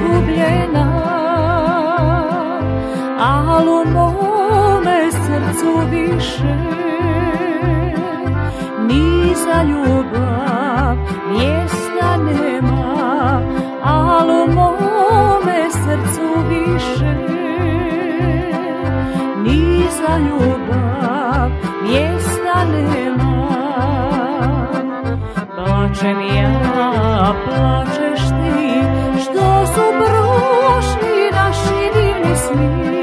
izgubljena, al u mome srcu više ni za ljubav mjesta nema, al u mome srcu više ni za ljubav mjesta nema. Plačem ja, plačeš ti, što su prošli naši divni sni.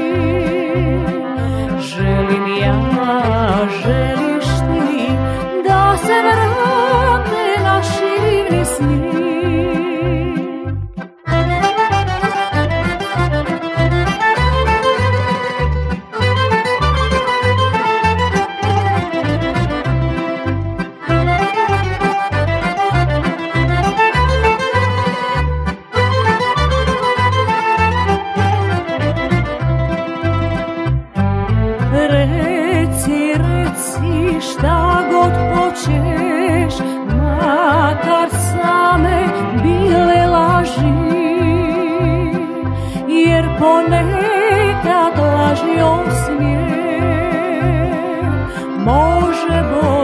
Želim ja, želiš ti, da se vrate naši divni sni. Reci, reci šta god hoćeš, makar same bile laži, jer ponekad laži osmijeh može